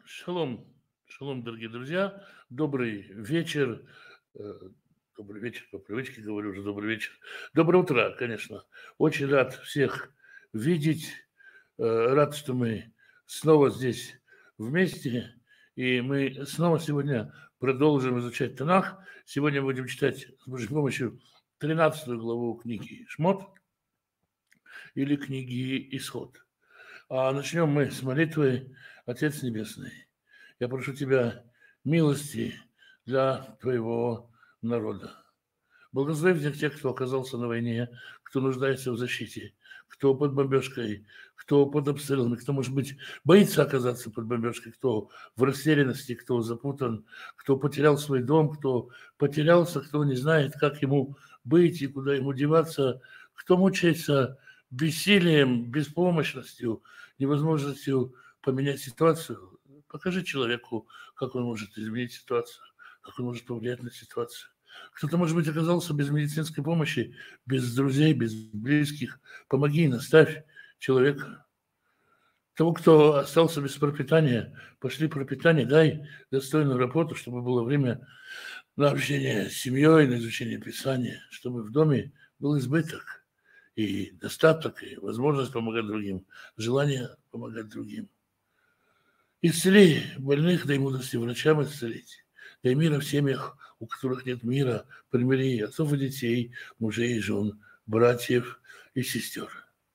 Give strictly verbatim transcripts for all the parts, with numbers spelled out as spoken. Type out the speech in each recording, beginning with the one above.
Шалом, шалом, дорогие друзья. Добрый вечер. Э, Добрый вечер, по привычке говорю уже добрый вечер. Доброе утро, конечно. Очень рад всех видеть. Э, Рад, что мы снова здесь вместе. И мы снова сегодня продолжим изучать Танах. Сегодня будем читать с Божьей помощью тринадцатую главу книги Шмот или книги Исход. А начнем мы с молитвы. Отец Небесный, я прошу Тебя милости для Твоего народа. Благослови всех тех, кто оказался на войне, кто нуждается в защите, кто под бомбежкой, кто под обстрелами, кто, может быть, боится оказаться под бомбежкой, кто в растерянности, кто запутан, кто потерял свой дом, кто потерялся, кто не знает, как ему быть и куда ему деваться, кто мучается бессилием, беспомощностью, невозможностью поменять ситуацию. Покажи человеку, как он может изменить ситуацию, как он может повлиять на ситуацию. Кто-то, может быть, оказался без медицинской помощи, без друзей, без близких. Помоги, наставь человека. Того, кто остался без пропитания, пошли пропитание, дай достойную работу, чтобы было время на общение с семьей, на изучение Писания, чтобы в доме был избыток и достаток, и возможность помогать другим, желание помогать другим. Исцели больных, дай мудрости врачам исцелить. Дай мира в семьях, у которых нет мира, примири отцов и детей, мужей и жен, братьев и сестер.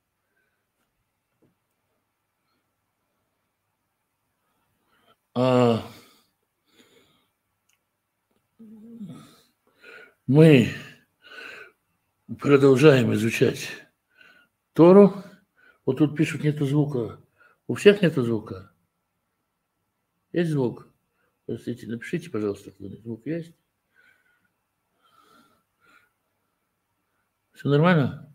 А мы продолжаем изучать Тору. Вот тут пишут, нету звука. У всех нету звука? Есть звук? Простите, напишите, пожалуйста, звук есть? Все нормально?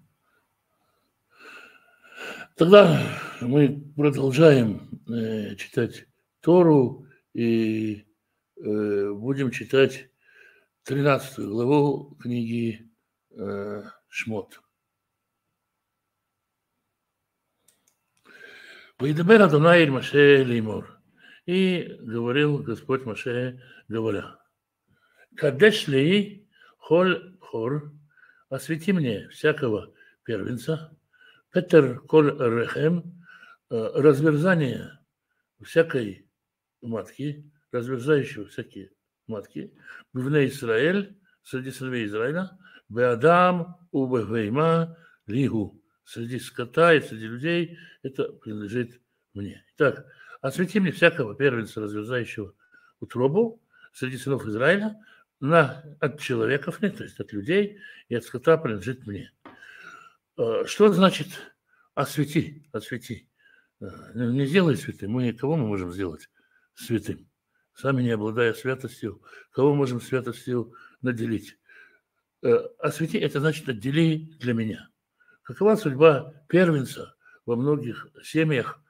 Тогда мы продолжаем э, читать Тору и э, будем читать тринадцатую главу книги э, Шмот. «Ваидабер Адонай эль Моше леймор». И говорил Господь Моше, говоря: «Кадеш ли холь хор, освети мне всякого первенца, Петер коль рехем, разверзание всякой матки, разверзающего всякие матки, бивне Израиль, среди сыновей Израиля, беадам убевейма лигу, среди скота и среди людей, это принадлежит мне». Итак, освети мне всякого первенца, разверзающего утробу среди сынов Израиля, на, от человеков, нет, то есть от людей, и от скота принадлежит мне. Что значит освети, освети? Не сделай святым. Мы кого мы можем сделать святым? Сами не обладая святостью, кого можем святостью наделить? Освети – это значит отдели для меня. Какова судьба первенца во многих семьях,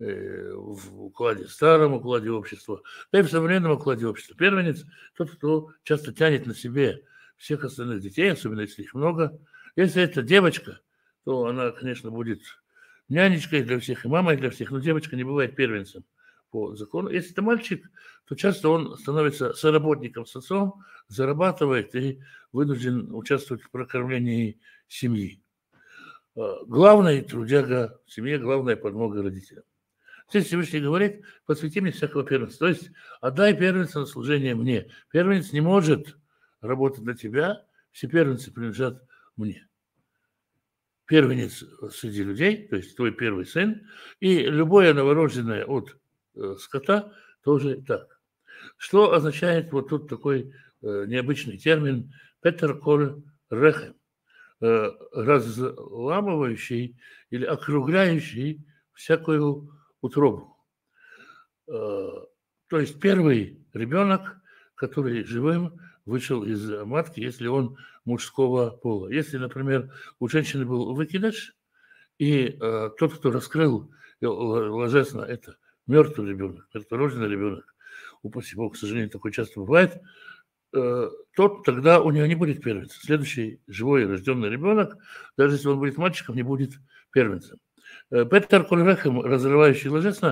в укладе, старом укладе общества, да и в современном укладе общества? Первенец – тот, кто часто тянет на себе всех остальных детей, особенно если их много. Если это девочка, то она, конечно, будет нянечкой для всех и мамой для всех, но девочка не бывает первенцем по закону. Если это мальчик, то часто он становится соработником с отцом, зарабатывает и вынужден участвовать в прокормлении семьи. Главный трудяга в семье, главная подмога родителям. Здесь Всевышний говорит: посвяти мне всякого первенца. То есть отдай первенца на служение мне. Первенец не может работать на тебя, все первенцы принадлежат мне. Первенец среди людей, то есть твой первый сын, и любое новорожденное от э, скота тоже так. Что означает вот тут такой э, необычный термин «Петер коль рехем», э, разламывающий или округляющий всякую утробу. Э, то есть первый ребенок, который живым вышел из матки, если он мужского пола. Если, например, у женщины был выкидыш, и э, тот, кто раскрыл ложесно, это мертвый ребенок, мертворожденный ребенок, упаси Бог, к сожалению, такое часто бывает, э, тот тогда у нее не будет первенца. Следующий живой рожденный ребенок, даже если он будет мальчиком, не будет первенцем. Петер коль рехем, разрывающий ложесно,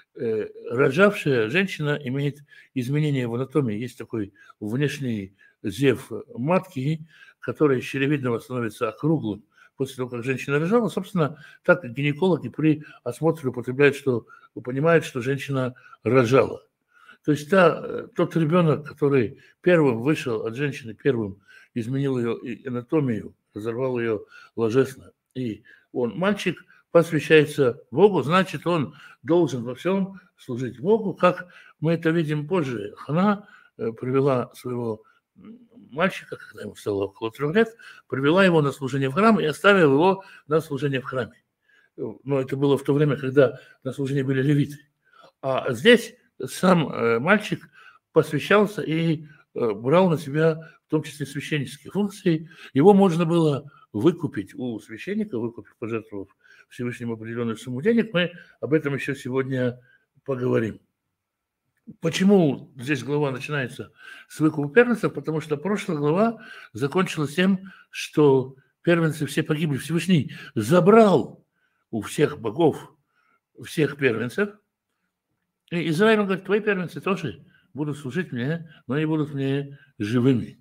рожавшая женщина имеет изменения в анатомии. Есть такой внешний зев матки, который из щелевидного становится округлым после того, как женщина рожала. Собственно, так гинекологи при осмотре употребляют, что понимают, что женщина рожала. То есть та, тот ребенок, который первым вышел от женщины, первым изменил ее анатомию, разорвал ее ложесно, и он мальчик, посвящается Богу, значит, он должен во всем служить Богу, как мы это видим позже. Хана привела своего мальчика, когда ему стало около трех лет, привела его на служение в храм и оставила его на служение в храме. Но это было в то время, когда на служении были левиты. А здесь сам мальчик посвящался и брал на себя в том числе священнические функции. Его можно было выкупить у священника, выкупить, пожертвовав Всевышнему определенную сумму денег. Мы об этом еще сегодня поговорим. Почему здесь глава начинается с выкупа первенцев? Потому что прошлая глава закончилась тем, что первенцы все погибли. Всевышний забрал у всех богов всех первенцев. И Израиль, он говорит, твои первенцы тоже будут служить мне, но они будут мне живыми.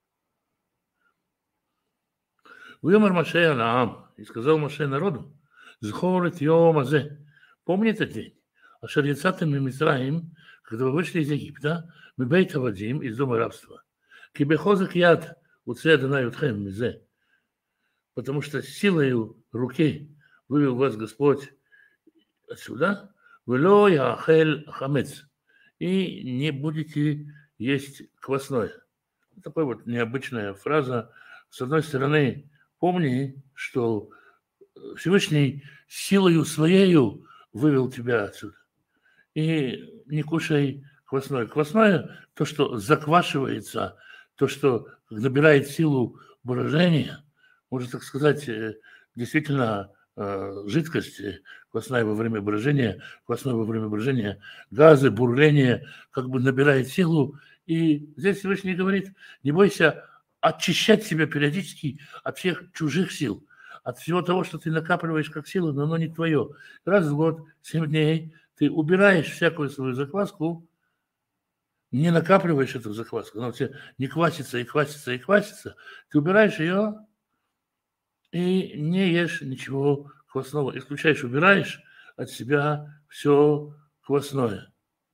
Вымер Моше алаам, и сказал Моше народу, зхорет йом азе, помни этот день, ашер яцатем мимицраим, когда вы вышли из Египта, мы бейт авадим, из дома рабства, кибехозак яд, уце адонай утхем мизе, потому что силою руки вывел вас Господь отсюда, вело яхел хамец, и не будете есть квасное. Такая вот необычная фраза. С одной стороны, помни, что Всевышний силою своею вывел тебя отсюда. И не кушай квасное. Квасное – то, что заквашивается, то, что набирает силу брожения, можно так сказать, действительно жидкость, квасная во время брожения, квасное во время брожения, газы, бурление, как бы набирает силу. И здесь Всевышний говорит, не бойся очищать себя периодически от всех чужих сил, от всего того, что ты накапливаешь как силу, но оно не твое. Раз в год, семь дней, ты убираешь всякую свою закваску, не накапливаешь эту закваску, она у тебя не квасится и квасится и квасится, ты убираешь ее и не ешь ничего квасного, исключаешь, убираешь от себя все квасное.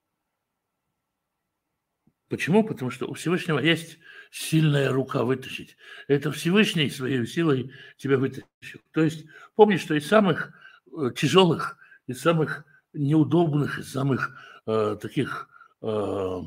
Почему? Потому что у Всевышнего есть сильная рука вытащить. Это Всевышний своей силой тебя вытащил. То есть помни, что из самых тяжелых, из самых неудобных, из самых э, таких э,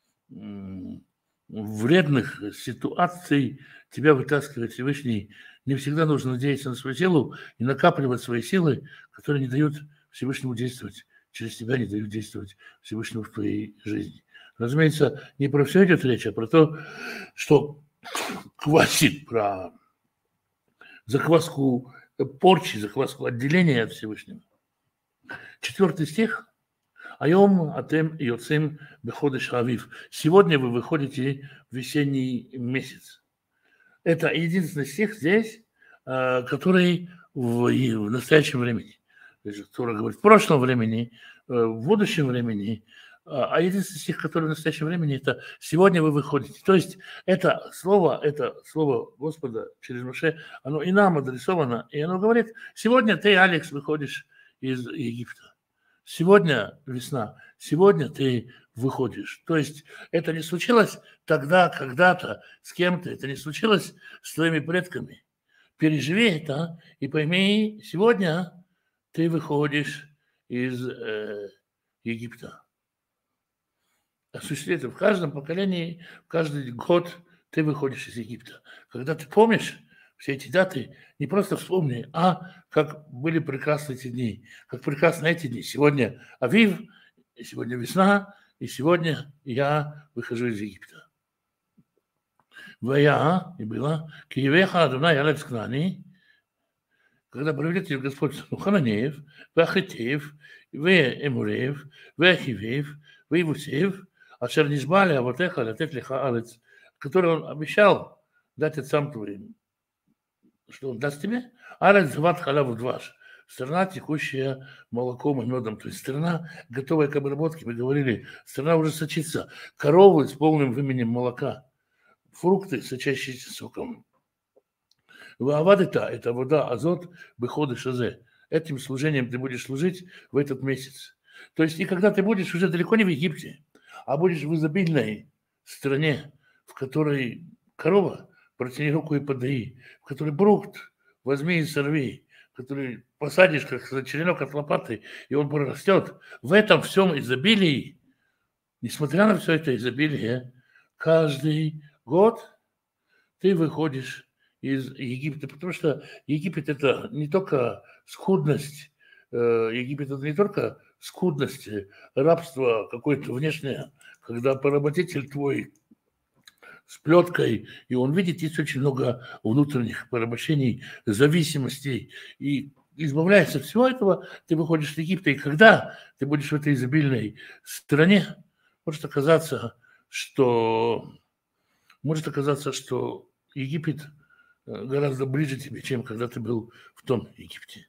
вредных ситуаций тебя вытаскивает Всевышний. Не всегда нужно надеяться на свою силу и накапливать свои силы, которые не дают Всевышнему действовать. Через тебя не дают действовать Всевышнему в твоей жизни. Разумеется, не про все идет речь, а про то, что квасит, про закваску порчи, закваску отделения от Всевышнего. Четвертый стих. Айом атем йоцем беходеш авив. Сегодня вы выходите в весенний месяц. Это единственный стих здесь, который в, в настоящем времени, который говорит в прошлом времени, в будущем времени, а единственный стих, который в настоящем времени, это «сегодня вы выходите». То есть это слово, это слово Господа через Моше, оно и нам адресовано, и оно говорит, сегодня ты, Алекс, выходишь из Египта. Сегодня весна, сегодня ты выходишь. То есть это не случилось тогда, когда-то, с кем-то, это не случилось с твоими предками. Переживи это и пойми, сегодня ты выходишь из э, Египта. Осуществи это в каждом поколении, в каждый год ты выходишь из Египта. Когда ты помнишь все эти даты, не просто вспомни, а как были прекрасны эти дни, как прекрасны эти дни. Сегодня Авив, и сегодня весна, и сегодня я выхожу из Египта. Вая, и было, Киевеха Адонай Алец Кнани, когда проведет ее Господь Хананеев, Вахитеев, Веэмуреев, Вехивеев, Веевусеев, Ашер Нишбали Авотеха Латет Леха Алец, который он обещал дать отцам твоим, что он даст тебе, Алец Зват Халаву Дваш, страна, текущая молоком и медом, то есть страна, готовая к обработке, мы говорили, страна уже сочится, коровы с полным выменем молока, фрукты, сочащиеся соком. Ваавадыта – это вода, азот, выходы шазе. Этим служением ты будешь служить в этот месяц. То есть и когда ты будешь уже далеко не в Египте, а будешь в изобильной стране, в которой корова, протяни руку и подай, в которой брухт, возьми и сорви, который посадишь, как черенок от лопаты, и он прорастет. В этом всем изобилии, несмотря на все это изобилие, каждый год ты выходишь из Египта, потому что Египет – это не только скудность, Египет – это не только скудность, рабство какое-то внешнее, когда поработитель твой с плеткой, и он видит, есть очень много внутренних порабощений, зависимостей, и избавляясь от всего этого, ты выходишь из Египта, и когда ты будешь в этой изобильной стране, может оказаться, что, может оказаться, что Египет гораздо ближе тебе, чем когда ты был в том Египте.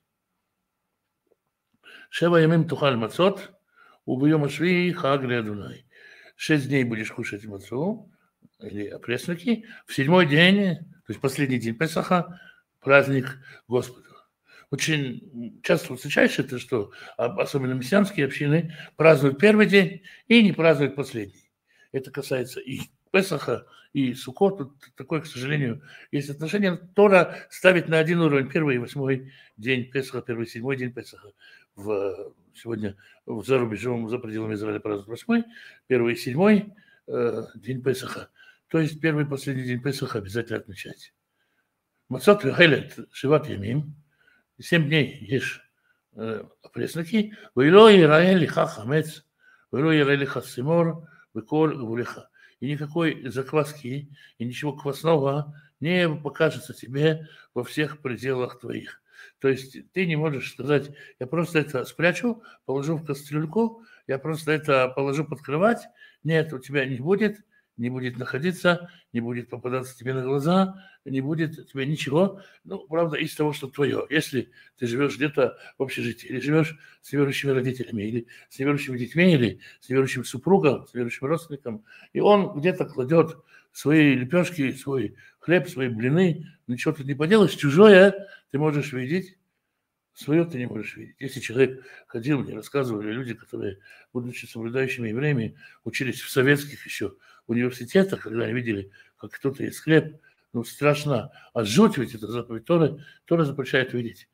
Шева ямим тухаль мацот, убьем ашви хаг леадунай. Шесть дней будешь кушать мацу, или опресноки, в седьмой день, то есть последний день Песаха, праздник Господу. Очень часто встречаешь это, что особенно мессианские общины празднуют первый день и не празднуют последний. Это касается и Песаха, и Суккот. Тут такое, к сожалению, есть отношение. Тора ставит на один уровень первый и восьмой день Песаха, первый и седьмой день Песаха. В, сегодня за рубежом, за пределами Израиля празднуют восьмой, первый и седьмой э, день Песаха. То есть первый и последний день Песаха обязательно отмечать. Мацот вехелет шиват ямим. Семь дней ешь э, пресноки. Вейло ираэль лиха хамец, вейло ираэль лиха симор, веколь гвулиха. И никакой закваски и ничего квасного не покажется тебе во всех пределах твоих. То есть ты не можешь сказать, я просто это спрячу, положу в кастрюльку, я просто это положу под кровать. Нет, у тебя не будет, не будет находиться, не будет попадаться тебе на глаза, не будет у тебя ничего, ну, правда, из того, что твое. Если ты живешь где-то в общежитии, или живешь с неверующими родителями, или с неверующими детьми, или с неверующим супругом, с неверующим родственником, и он где-то кладет свои лепешки, свой хлеб, свои блины, ничего ты не поделаешь, чужое ты можешь видеть, свое ты не можешь видеть. Если человек ходил, мне рассказывали люди, которые, будучи соблюдающими евреями, учились в советских еще университетах, когда они видели, как кто-то ест хлеб, ну, страшно, а жуть ведь это заповедь Торы, Тора запрещает видеть,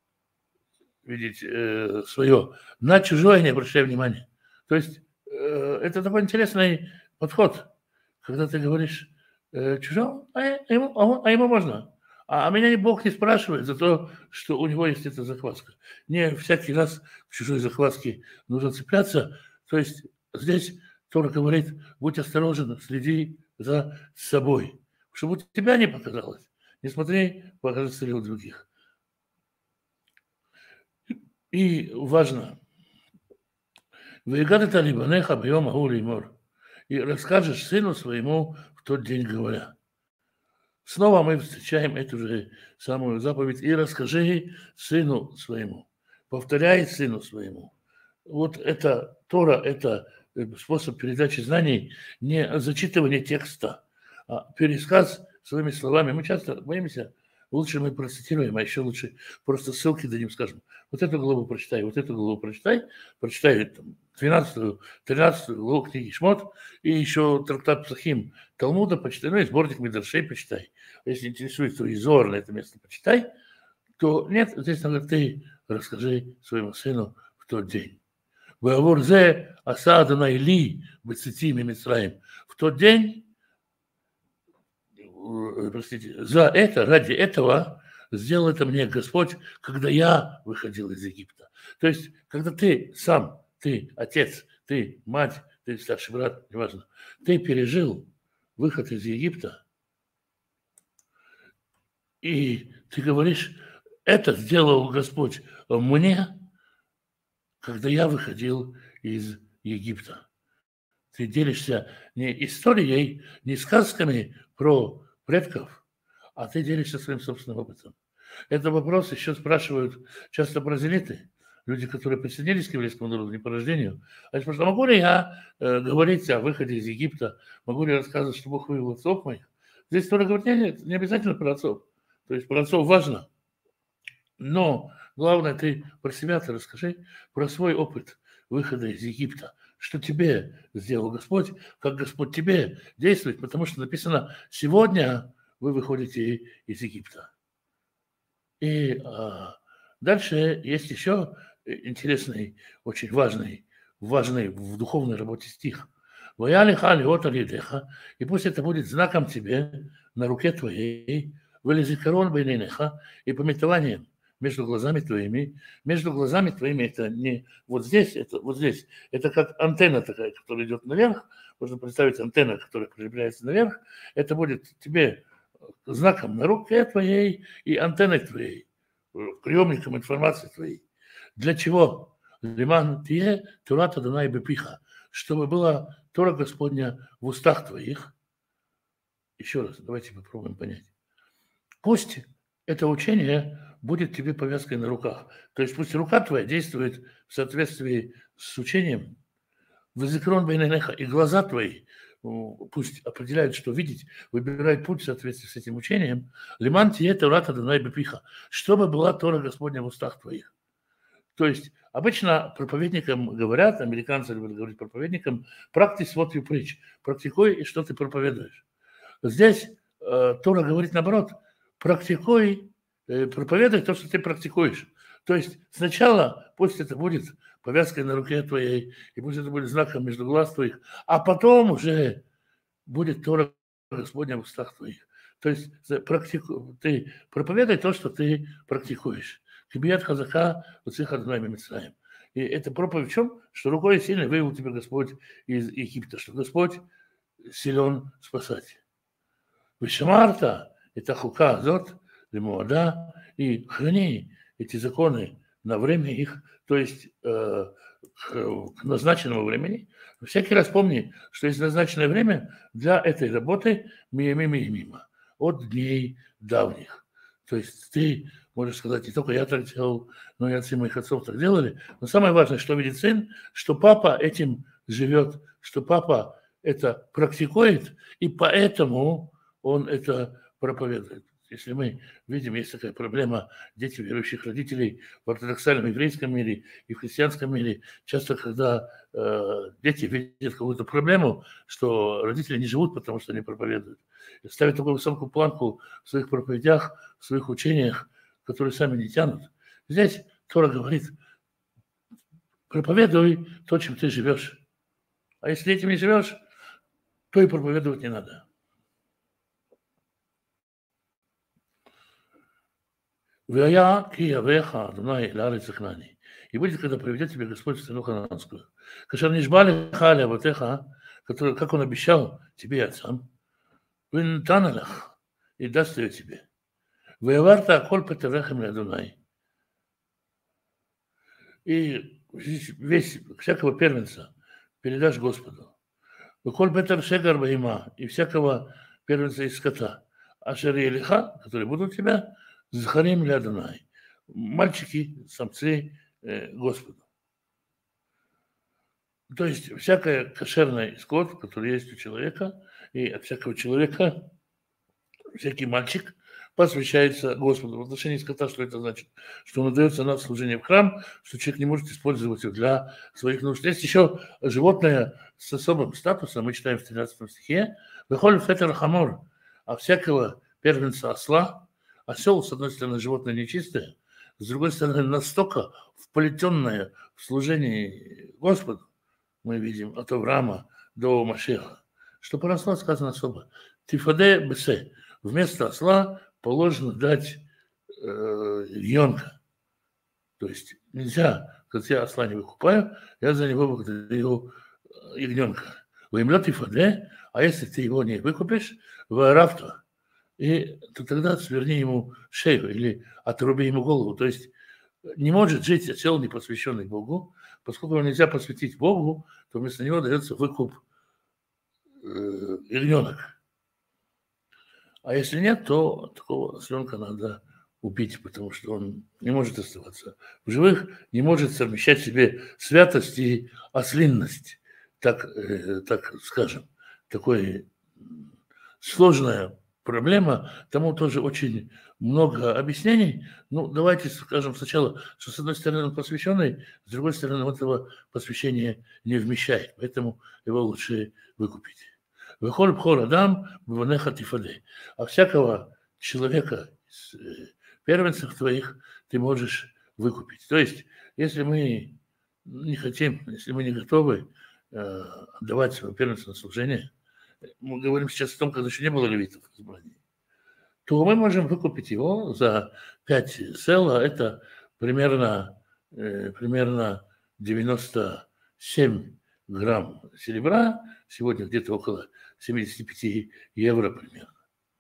видеть э, свое. На чужое не обращай внимания. То есть э, это такой интересный подход, когда ты говоришь э, чужому, а ему, а, а ему можно. А меня Бог не спрашивает за то, что у него есть эта закваска. Не всякий раз к чужой закваске нужно цепляться. То есть здесь Тора говорит, будь осторожен, следи за собой, чтобы у тебя не показалось. Не смотри, покажется ли у других. И важно, «Ваигадата либанеха бьем агу леймор», и расскажешь сыну своему в тот день, говоря. Снова мы встречаем эту же самую заповедь. И расскажи сыну своему. Повторяй сыну своему. Вот это Тора, это способ передачи знаний, не зачитывание текста, а пересказ своими словами. Мы часто боимся, лучше мы процитируем, а еще лучше просто ссылки дадим, скажем, вот эту главу прочитай, вот эту главу прочитай, прочитай там, двенадцатую, тринадцатую главу книги Шмот, и еще трактат Псахим Талмуда почитай, ну и сборник Мидрашей почитай. Если интересует, то и Зоар на это место почитай, то нет, здесь надо ты расскажи своему сыну в тот день. Ваворзе асадана или бецитими Мицраим. В тот день, простите, за это, ради этого сделал это мне Господь, когда я выходил из Египта. То есть, когда ты сам, ты отец, ты мать, ты старший брат, неважно, ты пережил выход из Египта, и ты говоришь, это сделал Господь мне, когда я выходил из Египта. Ты делишься не историей, не сказками про предков, а ты делишься своим собственным опытом. Это вопрос еще спрашивают часто бразилиты, люди, которые присоединились к еврейскому народу не по рождению. Они спрашивают, а могу ли я э, говорить о выходе из Египта, могу ли я рассказывать, что Бог вывел отцов моих? Здесь Тора говорит, нет, нет, не обязательно про отцов. То есть про отцов важно, но главное, ты про себя-то расскажи, про свой опыт выхода из Египта, что тебе сделал Господь, как Господь тебе действует, потому что написано, сегодня вы выходите из Египта. И а, дальше есть еще интересный, очень важный, важный в духовной работе стих. «Ваялиха лиот алидеха», и пусть это будет знаком тебе на руке твоей, «велизикарон бейнейнеха», и пометованием между глазами твоими. Между глазами твоими это не вот здесь, это вот здесь. Это как антенна такая, которая идет наверх. Можно представить антенна, которая прилепляется наверх. Это будет тебе знаком на руке твоей и антенной твоей, приемником информации твоей. Для чего? Лиман тие турата данай бепиха, чтобы была Тора Господня в устах твоих. Еще раз, давайте попробуем понять. Пусть это учение будет тебе повязкой на руках. То есть пусть рука твоя действует в соответствии с учением. Вазикрон бейнейнеха, и глаза твои пусть определяют, что видеть, выбирают путь в соответствии с этим учением. Лиман тие Тората данай бепиха, чтобы была Тора Господня в устах твоих. То есть обычно проповедникам говорят, американцы любят говорить проповедникам, practice what you preach, практикуй, и что ты проповедуешь. Здесь э, Тора говорит наоборот, практикуй, э, проповедуй то, что ты практикуешь. То есть сначала пусть это будет повязкой на руке твоей, и пусть это будет знаком между глаз твоих, а потом уже будет Тора Господня в устах твоих. То есть практику, ты проповедай то, что ты практикуешь. Кибият хазака уцих адонай мицраим. И это проповедь в чем? Что рукой сильной вывел тебя Господь из Египта, что Господь силен спасать. Вишамарта, это хука зот, лимуада, и храни эти законы на время их, то есть э, к, к назначенному времени. Всякий раз помни, что есть назначенное время для этой работы мимо и мимо, от дней давних. То есть ты можешь сказать, не только я так делал, но и отцы моих отцов так делали. Но самое важное, что видит сын, что папа этим живет, что папа это практикует, и поэтому он это проповедует. Если мы видим, есть такая проблема дети верующих родителей в ортодоксальном еврейском мире и в христианском мире, часто, когда э, дети видят какую-то проблему, что родители не живут, потому что они проповедуют, и ставят такую высокую планку в своих проповедях, в своих учениях, которые сами не тянут. Здесь Тора говорит, проповедуй то, чем ты живешь. А если этим не живешь, то и проповедовать не надо. «Вая ки явеха Адонай лаарец ихнани». И будет, когда приведет тебя Господь в страну хананскую. Кашер нишба леха леавотеха, который, как он обещал тебе и отцам, винтан алех, и даст ее тебе. «Ваяварта аколь петевехем леадонай». И весь, всякого первенца передашь Господу. «Ваколь петер шегар баима», и всякого первенца из скота. «Ашер елиха», которые будут у тебя, «Захарим лядонай», мальчики, самцы э, Господу. То есть всякий кошерный скот, который есть у человека, и от всякого человека всякий мальчик посвящается Господу. В отношении скота что это значит? Что он отдается на служение в храм, что человек не может использовать его для своих нужд. Есть еще животное с особым статусом, мы читаем в тринадцатом стихе, «Вехоль фетер хамор», а всякого первенца осла. Осел, с одной стороны, животное нечистое, с другой стороны, настолько вплетенное в служении Господу, мы видим от Авраама до Машеха, что про осла сказано особо. Тифаде бесе. Вместо осла положено дать э, ягненка. То есть нельзя, когда я осла не выкупаю, я за него выдаю ягненка. Вымлет тифаде, а если ты его не выкупишь, в рафту, и то тогда сверни ему шею или отруби ему голову. То есть не может жить осел, не посвященный Богу. Поскольку его нельзя посвятить Богу, то вместо него дается выкуп э, ягненок. А если нет, то такого осленка надо убить, потому что он не может оставаться в живых, не может совмещать в себе святость и ослинность, так, э, так скажем. Такой сложная проблема, тому тоже очень много объяснений. Ну, давайте скажем сначала, что с одной стороны он посвященный, с другой стороны он этого посвящения не вмещает, поэтому его лучше выкупить. Выхоль бхор адам бванеха тифаде. А всякого человека из первенцев твоих ты можешь выкупить. То есть, если мы не хотим, если мы не готовы э, отдавать своего первенца на служение, мы говорим сейчас о том, когда еще не было левитов в избрании, то мы можем выкупить его за пять села, это примерно, э, примерно девяносто семь грамм серебра, сегодня где-то около семьдесят пять евро примерно.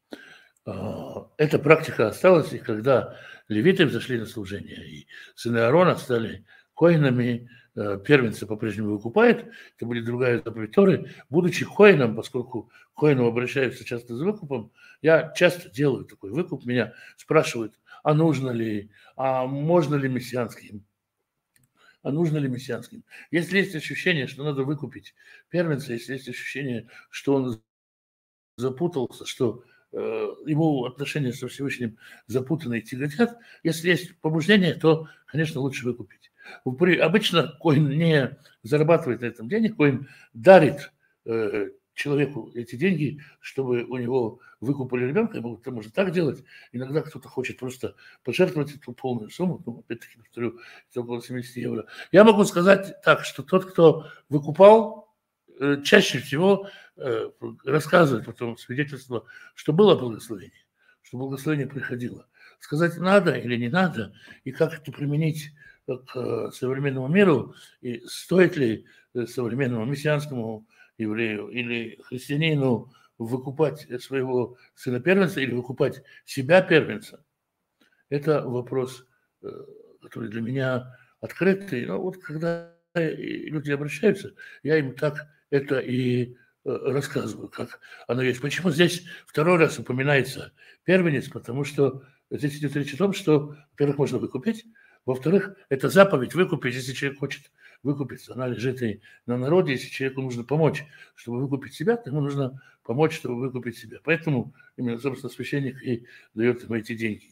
Эта практика осталась, и когда левиты взошли на служение, и сыны Аарона стали коинами, первенца по-прежнему выкупает, это будет другая заповедь Торы. Будучи коином, поскольку к коину обращаются часто за выкупом, я часто делаю такой выкуп, меня спрашивают, а нужно ли, а можно ли мессианским, а нужно ли мессианским. Если есть ощущение, что надо выкупить первенца, если есть ощущение, что он запутался, что э, его отношения со Всевышним запутаны и тяготят, если есть побуждение, то, конечно, лучше выкупить. Обычно коин не зарабатывает на этом денег, коин дарит э, человеку эти деньги, чтобы у него выкупали ребенка, это можно так делать. Иногда кто-то хочет просто пожертвовать эту полную сумму, ну, опять-таки, повторю, это около семьдесят евро. Я могу сказать так, что тот, кто выкупал, э, чаще всего э, рассказывает потом свидетельство, что было благословение, что благословение приходило. Сказать надо или не надо, и как это применить к современному миру, и стоит ли современному мессианскому еврею или христианину выкупать своего сына первенца или выкупать себя первенца, это вопрос, который для меня открытый. Но вот когда люди обращаются, я им так это и рассказываю, как оно есть. Почему здесь второй раз упоминается первенец? Потому что здесь идет речь о том, что, во-первых, можно выкупить, во-вторых, это заповедь выкупить, если человек хочет выкупиться. Она лежит и на народе, если человеку нужно помочь, чтобы выкупить себя, то ему нужно помочь, чтобы выкупить себя. Поэтому именно, собственно, священник и дает ему эти деньги.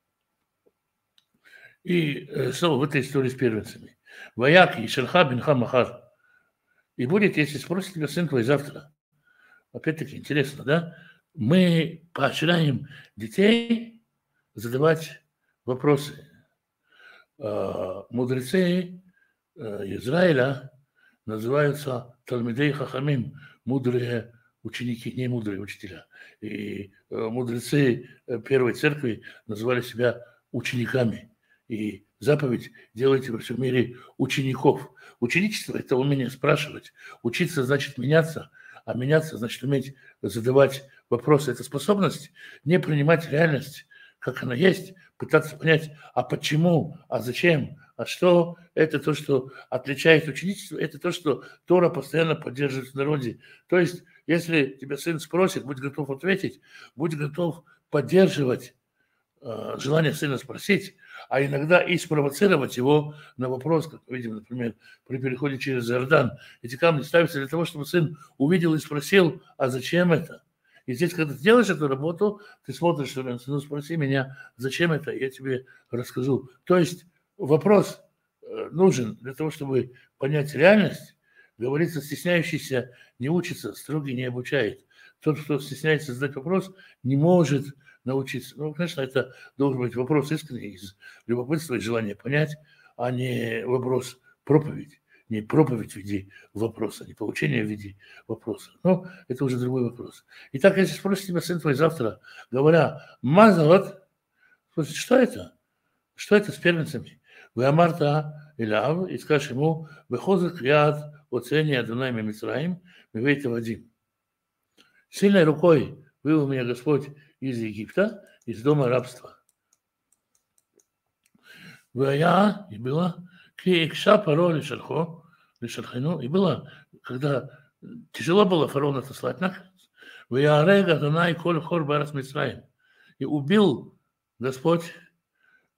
И снова в этой истории с первенцами. Ваяк и Шерха бинха махар. И будет, если спросит тебя сын твой завтра. Опять-таки, интересно, да? Мы поощряем детей задавать вопросы. Мудрецы Израиля называются Талмидей Хахамим, мудрые ученики, не мудрые учителя. И мудрецы первой церкви называли себя учениками. И заповедь «делайте во всем мире учеников». Ученичество – это умение спрашивать. Учиться значит меняться, а меняться значит уметь задавать вопросы. Это способность не принимать реальность, как она есть, пытаться понять, а почему, а зачем, а что. Это то, что отличает ученичество, это то, что Тора постоянно поддерживает в народе. То есть, если тебя сын спросит, будь готов ответить, будь готов поддерживать э, желание сына спросить, а иногда и спровоцировать его на вопрос, как мы видим, например, при переходе через Иордан. Эти камни ставятся для того, чтобы сын увидел и спросил, а зачем это? И здесь, когда ты делаешь эту работу, ты смотришь, что ну спроси меня, зачем это, я тебе расскажу. То есть вопрос нужен для того, чтобы понять реальность. Говорится, стесняющийся не учится, строгий не обучает. Тот, кто стесняется задать вопрос, не может научиться. Ну, конечно, это должен быть вопрос искренний, из любопытства и желания понять, а не вопрос проповедь. Не проповедь в виде вопроса, не поучение в виде вопроса. Но это уже другой вопрос. Итак, если спросит тебя сын твой завтра, говоря, мазават, спросит, что это? Что это с первенцами? Вы амарта илав, и скажешь ему, выхозак яд оцени Адонай Мицраим, мивейте Вадим. Сильной рукой вывел меня Господь из Египта, из дома рабства. Вая, и было, ки икша паро лишархо, лишархину, и было, когда тяжело было фараона отослать на Вая рега Адонай коль хор барас Мицраим. И убил Господь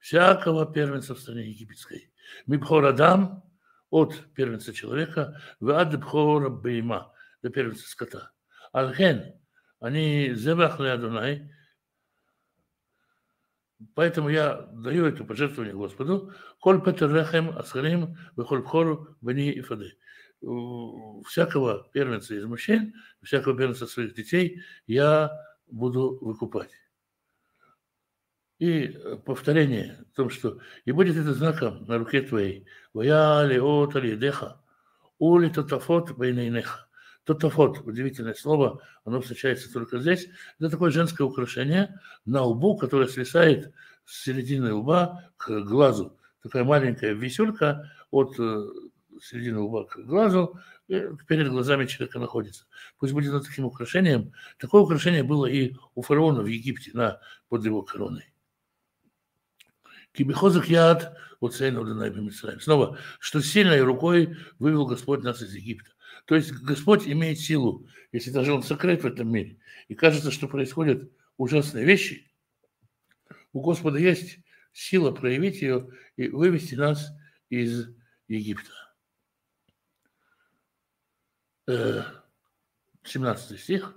всякого первенца в стране египетской. Мибхор Адам, от первенца человека, вад бхора бейма, до первенца скота. Алхен, они зебах ле Адонай, поэтому я даю это пожертвование Господу. Коль петер рехем асхарим, вехоль бхору бани и фады. Всякого первенца из мужчин, всякого первенца своих детей я буду выкупать. И повторение о том, что «И будет это знаком на руке твоей, вая леот алидеха, ули тотафот бейнейнеха». Тотафот, удивительное слово, оно встречается только здесь. Это такое женское украшение на лбу, которое свисает с середины лба к глазу. Такая маленькая висюлька от середины лба к глазу, перед глазами человека находится. Пусть будет над таким украшением. Такое украшение было и у фараона в Египте на, под его короной. Кибихозак яд оцейну Адонай бимицраим. Снова, что сильной рукой вывел Господь нас из Египта. То есть Господь имеет силу, если даже Он сокрыт в этом мире. И кажется, что происходят ужасные вещи. У Господа есть сила проявить ее и вывести нас из Египта. семнадцатый стих.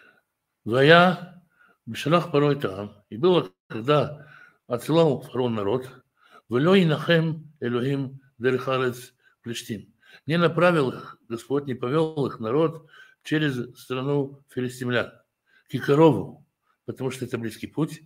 «Вая бешалах порой там». И было, когда отсылал фараон народ, «Велой нахем Элохим дерхарец плештим». Не направил их Господь, не повел их народ через страну филистимлян, к Икарову, потому что это близкий путь.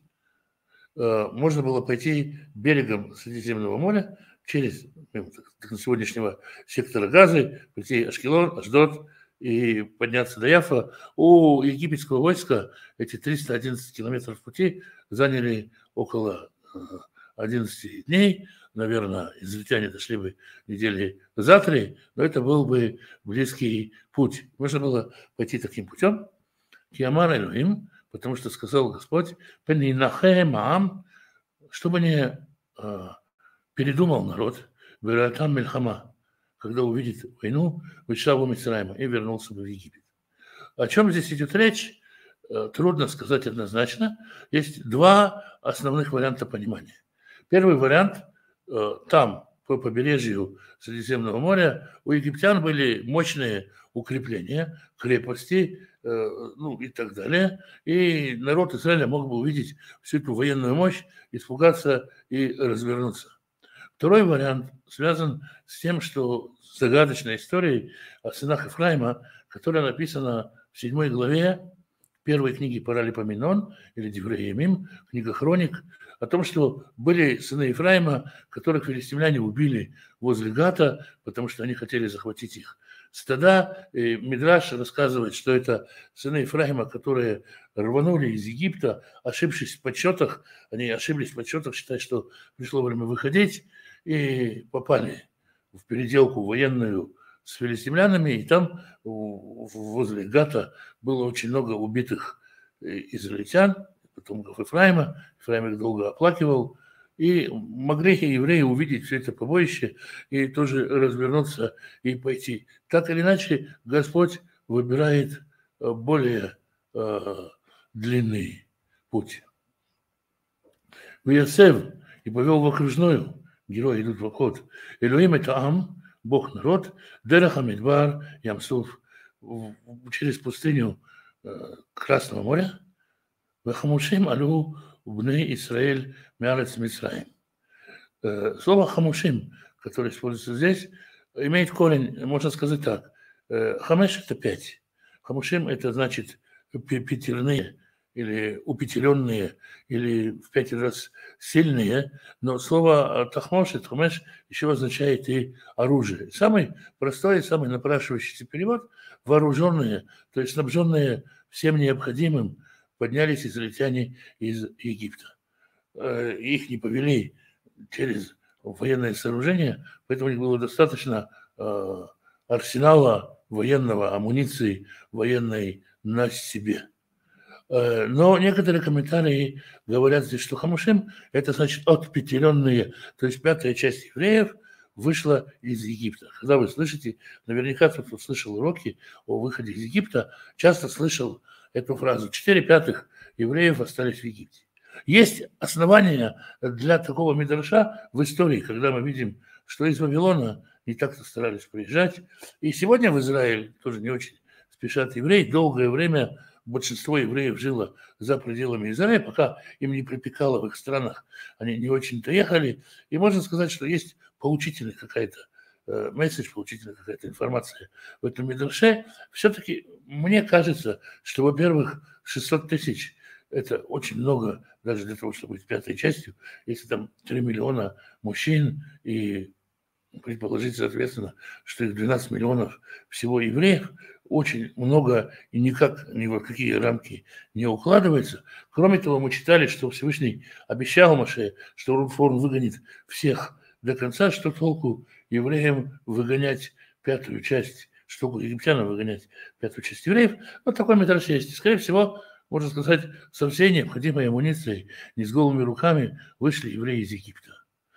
Можно было пойти берегом Средиземного моря через сегодняшнего сектора Газы, прийти Ашкелон, Ашдод и подняться до Яфа. У египетского войска эти триста одиннадцать километров пути заняли около одиннадцати дней. Наверное, израильтяне дошли бы недели за три, но это был бы близкий путь. Можно было пойти таким путем. Киамар Элохим, потому что сказал Господь, Пенинахемам, чтобы не а, передумал народ, Вератам Мельхама, когда увидит войну, Вишаву Мицраима, и вернулся бы в Египет. О чем здесь идет речь, трудно сказать однозначно. Есть два основных варианта понимания. Первый вариант – там, по побережью Средиземного моря, у египтян были мощные укрепления, крепости, ну и так далее. И народ Израиля мог бы увидеть всю эту военную мощь, испугаться и развернуться. Второй вариант связан с тем, что с загадочной историей о сынах Ефраима, которая написана в седьмой главе первой книги Паралипоменон, или Деврей Ямим, книга Хроник, о том, что были сыны Ефраима, которых филистимляне убили возле Гата, потому что они хотели захватить их стада. И Мидраш рассказывает, что это сыны Ефраима, которые рванули из Египта, ошибшись в подсчетах, они ошиблись в подсчетах, считая, что пришло время выходить, и попали в переделку военную с филистимлянами, и там возле Гата было очень много убитых израильтян, потомков Ефраима. Ефраим их долго оплакивал, и могли евреи увидеть все это побоище и тоже развернуться и пойти. Так или иначе, Господь выбирает более э, длинный путь. Виясев и повел в окружную, герои идут в обход. Элоим это Ам, Бог народ, Дераха Мидбар, Ямсуф, через пустыню Красного моря, Вахамушим алю бней Исраэль мярец Мицраим. Слово хамушим, которое используется здесь, имеет корень, можно сказать так. Хамеш – это пять. Хамушим – это значит пятерные, или упятиленные, или в пять раз сильные, но слово тахмошет, хамеш, еще означает и оружие. Самый простой, самый напрашивающийся перевод – вооруженные, то есть снабженные всем необходимым, поднялись израильтяне из Египта. Их не повели через военное сооружение, поэтому у них было достаточно арсенала военного, амуниции военной на себе. Но некоторые комментарии говорят здесь, что хамушим – это значит отпятиленные, то есть пятая часть евреев вышла из Египта. Когда вы слышите, наверняка тот, кто слышал уроки о выходе из Египта, часто слышал эту фразу. Четыре пятых евреев остались в Египте. Есть основания для такого мидраша в истории, когда мы видим, что из Вавилона не так-то старались приезжать. И сегодня в Израиль тоже не очень спешат евреи. Долгое время большинство евреев жило за пределами Израиля, пока им не припекало в их странах, они не очень-то ехали. И можно сказать, что есть поучительная какая-то э, месседж, поучительная какая-то информация в этом мидраше. Все-таки мне кажется, что, во-первых, шестьсот тысяч – это очень много даже для того, чтобы быть пятой частью, если там три миллиона мужчин и предположить, соответственно, что их двенадцать миллионов всего евреев, очень много и никак ни в какие рамки не укладывается. Кроме того, мы читали, что Всевышний обещал Моше, что он выгонит всех до конца, что толку евреям выгонять пятую часть, что толку египтянам выгонять пятую часть евреев. Вот такой метраж есть. Скорее всего, можно сказать, со всей необходимой амуницией, не с голыми руками вышли евреи из Египта.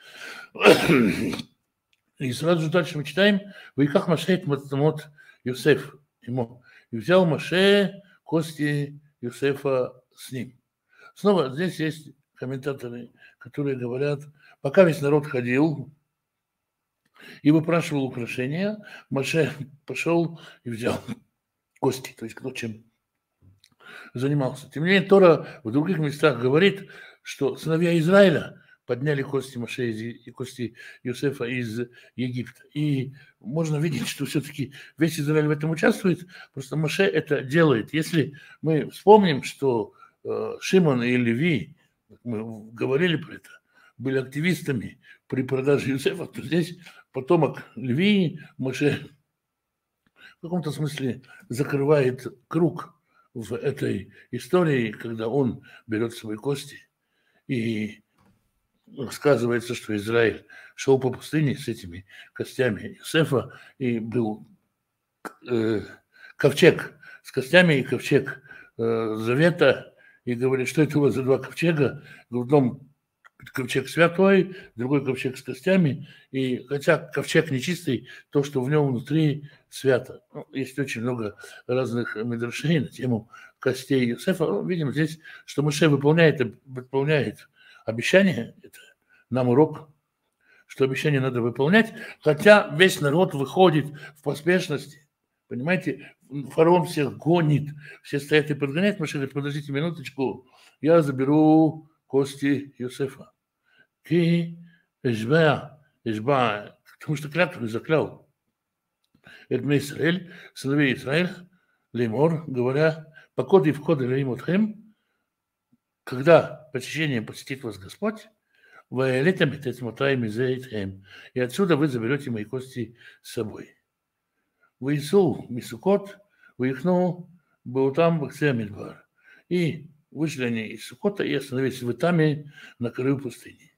И сразу же дальше мы читаем: «Ваиках Моше эт матамот Йосеф ему». И взял Моше кости Йосефа с ним. Снова здесь есть комментаторы, которые говорят, пока весь народ ходил и выпрашивал украшения, Моше пошел и взял кости, то есть кто чем занимался. Тем не менее, Тора в других местах говорит, что сыновья Израиля подняли кости Моше и кости Йосефа из Египта. И можно видеть, что все-таки весь Израиль в этом участвует, просто Моше это делает. Если мы вспомним, что э, Шимон и Леви, мы говорили про это, были активистами при продаже Йосефа, то здесь потомок Леви, Моше в каком-то смысле закрывает круг в этой истории, когда он берет свои кости и рассказывается, что Израиль шел по пустыне с этими костями Йосефа, и был э, ковчег с костями и ковчег э, завета, и говорит, что это у вас за два ковчега, в одном ковчег святой, другой ковчег с костями, и хотя ковчег нечистый, то, что в нем внутри, свято. Ну, есть очень много разных мидрашей на тему костей Йосефа. Ну, видим здесь, что Моше выполняет, выполняет обещание, это нам урок, что обещание надо выполнять, хотя весь народ выходит в поспешности. Понимаете, фараон всех гонит, все стоят и подгоняют. Моше говорит, подождите минуточку, я заберу кости Йосефа. Ки эшбеа, эшбеа, потому что клятву заклял Эдме Исраэль, сыновей Израиль, леймор, говоря, покоды и входы леймотхем, когда посещение посетит вас Господь, вы летом и отсюда вы заберете мои кости с собой. Выйсу Мисукот, выехнул, был там Баксиамидбар. И вышли они из Сукота и остановились в Итаме на краю пустыни.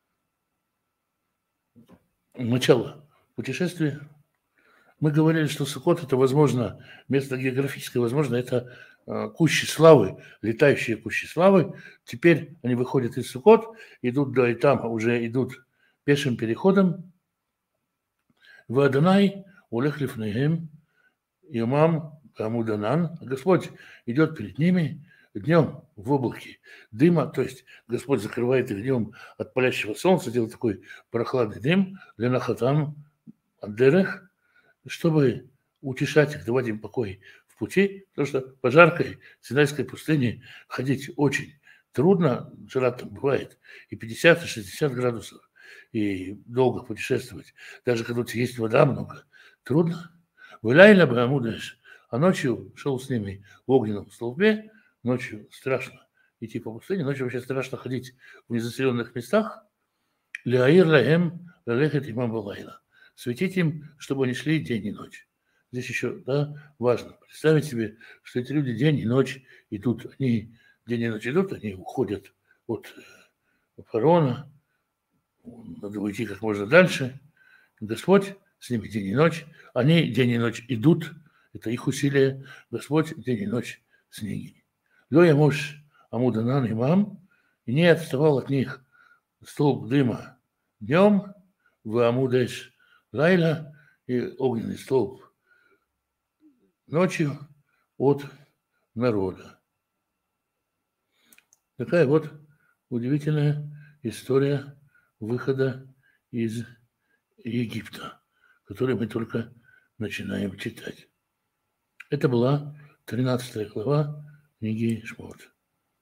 Начало путешествия. Мы говорили, что Сукот это, возможно, место географическое, возможно, это кущи славы, летающие кущи славы. Теперь они выходят из Сукот, идут до Итама, уже идут пешим переходом. В Адонай улех лифнеем, Юмам Камуданан. Господь идет перед ними днем в облаке дыма, то есть Господь закрывает их днем от палящего солнца, делает такой прохладный дым для нахатам адерех, чтобы утешать их, давать им покой в пути, потому что по жаркой Синайской пустыне ходить очень трудно, жара там бывает и пятьдесят, и шестьдесят градусов, и долго путешествовать, даже когда у тебя есть вода много, трудно. Выляйля Бамудеш, а ночью шел с ними в огненном столбе, ночью страшно идти по пустыне, ночью вообще страшно ходить в незаселенных местах. Ляир лаэм лалехет имам балайла. Светить им, чтобы они шли день и ночь. Здесь еще, да, важно представить себе, что эти люди день и ночь идут, они день и ночь идут, они уходят от фараона, надо уйти как можно дальше. Господь с ними день и ночь, они день и ночь идут, это их усилия, Господь день и ночь с ними. Лёя муж Амуданан имам, и не отставал от них столб дыма днем, в Амудеш лайла, и огненный столб ночью от народа. Такая вот удивительная история выхода из Египта, которую мы только начинаем читать. Это была тринадцатая глава книги Шмот.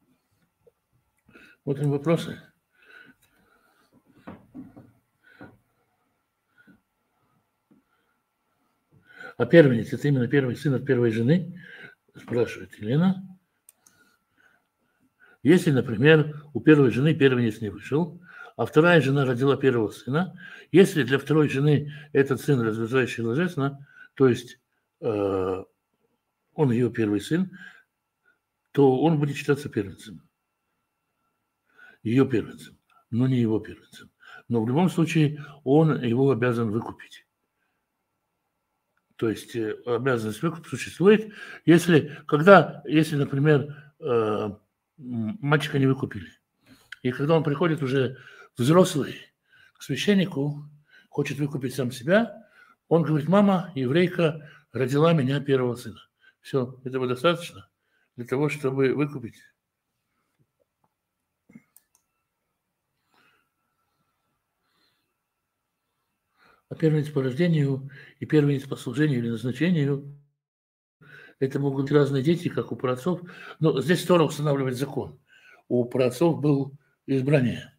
Вот им вопросы. А первенец – это именно первый сын от первой жены, спрашивает Елена. Если, например, у первой жены первенец не вышел, а вторая жена родила первого сына, если для второй жены этот сын разрушающий ложесно, то есть э, он ее первый сын, то он будет считаться первенцем. Ее первенцем, но не его первенцем. Но в любом случае он его обязан выкупить. То есть обязанность выкупа существует, если, когда, если, например, э, мальчика не выкупили, и когда он приходит уже взрослый к священнику, хочет выкупить сам себя, он говорит: мама, еврейка, родила меня первого сына. Все, этого достаточно для того, чтобы выкупить. А первенец по рождению и первенец по служению или назначению – это могут быть разные дети, как у праотцов. Но здесь Тора устанавливает закон. У праотцов было избрание.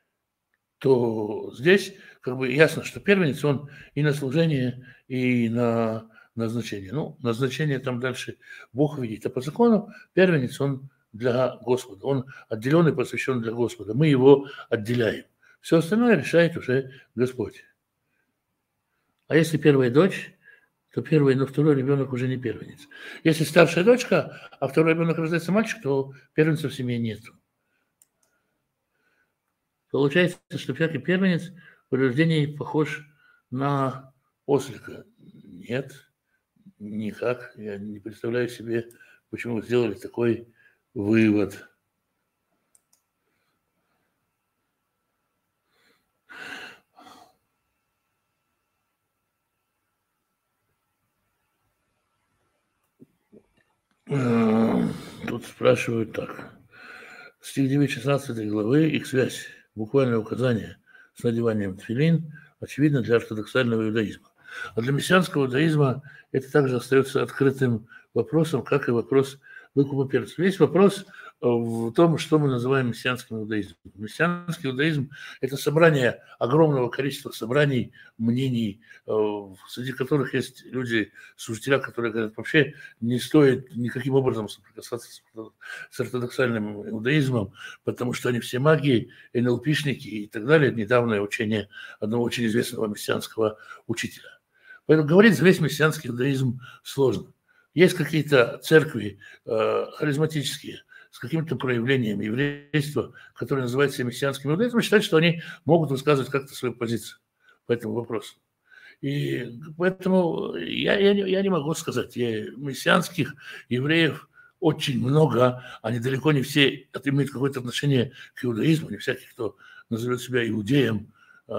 То здесь как бы ясно, что первенец, он и на служение, и на назначение. Ну, назначение там дальше Бог видит. А по закону первенец, он для Господа. Он отделен и посвящен для Господа. Мы его отделяем. Все остальное решает уже Господь. А если первая дочь, то первый, но второй ребенок уже не первенец. Если старшая дочка, а второй ребенок рождается мальчик, то первенца в семье нету. Получается, что всякий первенец в рождении похож на ослика. Нет, никак. Я не представляю себе, почему вы сделали такой вывод. Тут спрашивают так. Стих девять шестнадцатой главы, их связь, буквальное указание с надеванием тфилин, очевидно для ортодоксального иудаизма. А для мессианского иудаизма это также остается открытым вопросом, как и вопрос выкупа перцев. Есть вопрос в том, что мы называем мессианским иудаизмом. Мессианский иудаизм – это собрание огромного количества собраний, мнений, среди которых есть люди, служители, которые говорят, вообще не стоит никаким образом соприкасаться с ортодоксальным иудаизмом, потому что они все маги, эн эл пи-шники и так далее. Недавнее учение одного очень известного мессианского учителя. Поэтому говорить за весь мессианский иудаизм сложно. Есть какие-то церкви э, харизматические, с каким-то проявлением еврейства, которые называются мессианским иудаизмом, считают, что они могут высказывать как-то свою позицию по этому вопросу. И поэтому я, я, я не могу сказать, я, мессианских евреев очень много, они далеко не все имеют какое-то отношение к иудаизму, не всякий, кто назовет себя иудеем, э,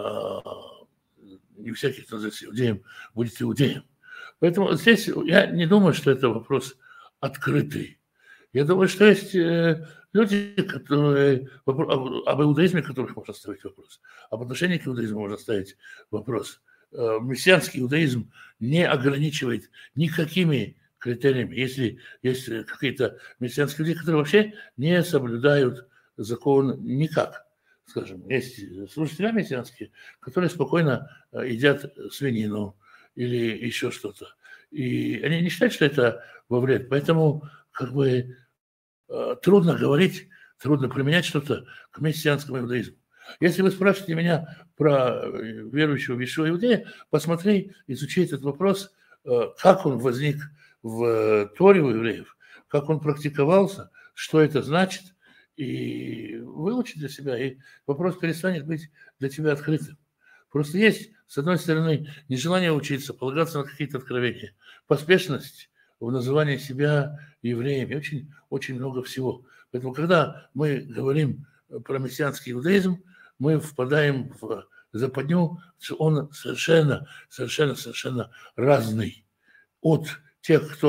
не всякий, кто назовет себя иудеем, будет иудеем. Поэтому здесь я не думаю, что это вопрос открытый. Я думаю, что есть люди, которые об иудаизме, которых можно ставить вопрос, об отношении к иудаизму можно ставить вопрос. Мессианский иудаизм не ограничивает никакими критериями. Если есть какие-то мессианские люди, которые вообще не соблюдают закон никак. Скажем, есть служители мессианские, которые спокойно едят свинину или еще что-то. И они не считают, что это во вред. Поэтому как бы трудно говорить, трудно применять что-то к мессианскому иудаизму. Если вы спрашиваете меня про верующего в Иешуа иудея, посмотри, изучи этот вопрос, как он возник в Торе у евреев, как он практиковался, что это значит, и выучи для себя, и вопрос перестанет быть для тебя открытым. Просто есть, с одной стороны, нежелание учиться, полагаться на какие-то откровения, поспешность в назывании себя евреями, очень, очень много всего. Поэтому, когда мы говорим про мессианский иудаизм, мы впадаем в западню, что он совершенно, совершенно, совершенно разный от тех, кто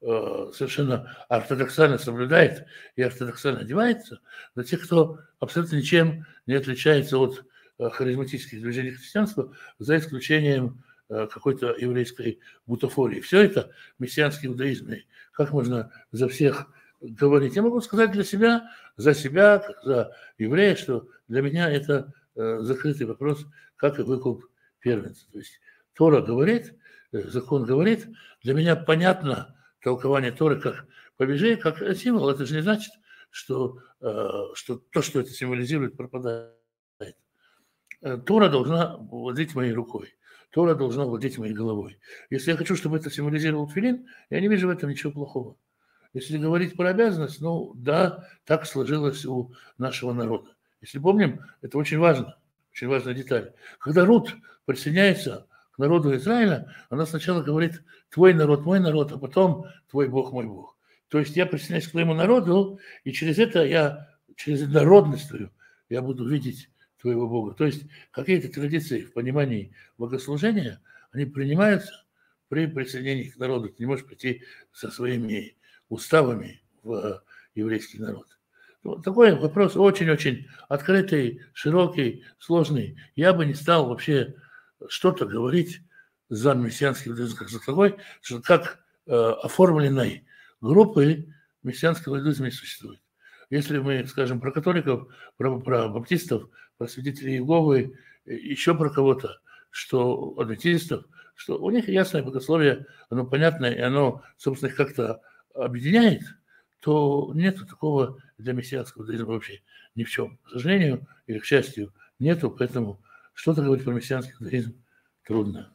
совершенно ортодоксально соблюдает и ортодоксально одевается, до тех, кто абсолютно ничем не отличается от харизматических движений христианства, за исключением какой-то еврейской бутафории. Все это мессианский иудаизм. И как можно за всех говорить? Я могу сказать для себя, за себя, за еврея, что для меня это закрытый вопрос, как и выкуп первенца. То есть Тора говорит, закон говорит, для меня понятно толкование Торы как побежи, как символ. Это же не значит, что, что то, что это символизирует, пропадает. Тора должна владеть моей рукой. Тора должна владеть моей головой. Если я хочу, чтобы это символизировал тфилин, я не вижу в этом ничего плохого. Если говорить про обязанность, ну да, так сложилось у нашего народа. Если помним, это очень важно, очень важная деталь. Когда Рут присоединяется к народу Израиля, она сначала говорит «твой народ, мой народ», а потом «твой Бог, мой Бог». То есть я присоединяюсь к твоему народу, и через это я, через народность твою, я буду видеть твоего Бога. То есть какие-то традиции в понимании богослужения, они принимаются при присоединении к народу. Ты не можешь прийти со своими уставами в еврейский народ. Вот такой вопрос очень-очень открытый, широкий, сложный. Я бы не стал вообще что-то говорить за мессианский иудаизм как за такой, что как э, оформленной группы мессианского иудаизма не существует. Если мы скажем про католиков, про, про баптистов, про свидетелей Иеговы, еще про кого-то, что адвентистов, что у них ясное богословие, оно понятное, и оно, собственно, их как-то объединяет, то нет такого для мессианского иудаизма вообще ни в чем. К сожалению или к счастью, нету, поэтому что-то говорить про мессианский иудаизм трудно.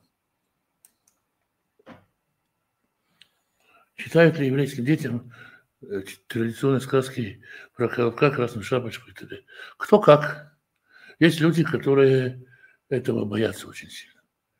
Читают ли еврейским детям традиционные сказки про колобка, красную шапочку и т.д. Кто как. Есть люди, которые этого боятся очень сильно.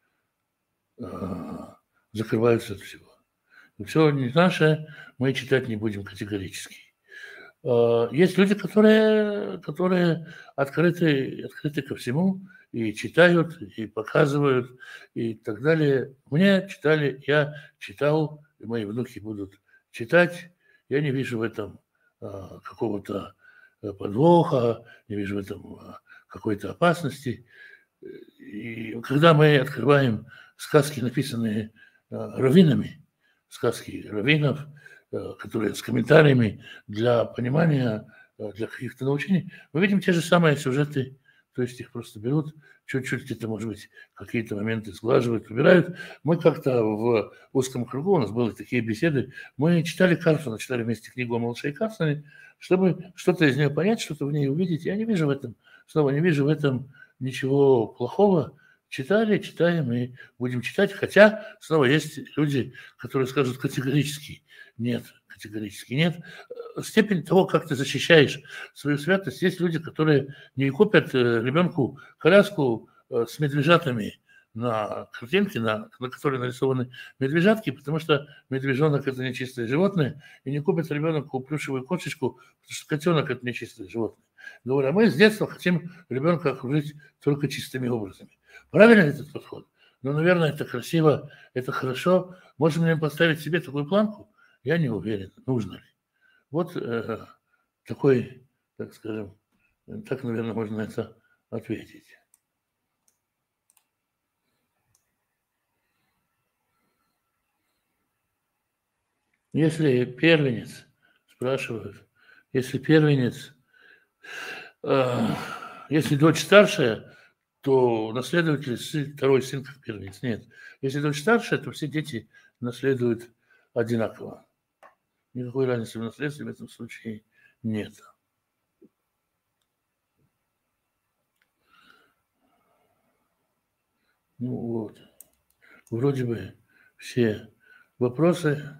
Закрываются от всего. Все не наше, мы читать не будем категорически. Есть люди, которые, которые открыты, открыты ко всему, и читают, и показывают, и так далее. Мне читали, я читал, и мои внуки будут читать. Я не вижу в этом а, какого-то подвоха, не вижу в этом а, какой-то опасности. И когда мы открываем сказки, написанные а, раввинами, сказки раввинов, а, которые с комментариями для понимания, а, для каких-то научений, мы видим те же самые сюжеты, то есть их просто берут, чуть-чуть где-то, может быть, какие-то моменты сглаживают, убирают. Мы как-то в узком кругу, у нас были такие беседы, мы читали Карсона, читали вместе книгу о Малыше и Карсоне, чтобы что-то из нее понять, что-то в ней увидеть. Я не вижу в этом, снова не вижу в этом ничего плохого. Читали, читаем и будем читать, хотя снова есть люди, которые скажут категорически нет, категорически нет. Степень того, как ты защищаешь свою святость, есть люди, которые не купят ребенку коляску с медвежатами на картинке, на, на которой нарисованы медвежатки, потому что медвежонок – это нечистое животное, и не купит ребенку плюшевую кошечку, потому что котенок – это нечистое животное. Говорю, а мы с детства хотим ребенка окружить только чистыми образами. Правильно этот подход? Ну, наверное, это красиво, это хорошо. Можем ли мы поставить себе такую планку? Я не уверен, нужно ли. Вот э, такой, так скажем, так, наверное, можно это ответить. Если первенец, спрашивают, если первенец, э, если дочь старшая, то наследует ли второй сын как первенец? Нет. Если дочь старшая, то все дети наследуют одинаково. Никакой разницы в наследстве в этом случае нет. Ну вот. Вроде бы все вопросы.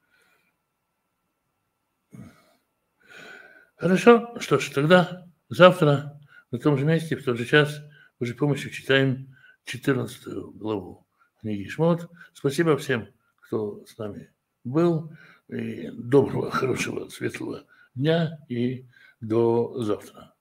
Хорошо. Что ж, тогда завтра на том же месте, в тот же час, уже помощью читаем четырнадцатую главу книги Шмот. Спасибо всем, кто с нами был. И доброго, хорошего, светлого дня и до завтра.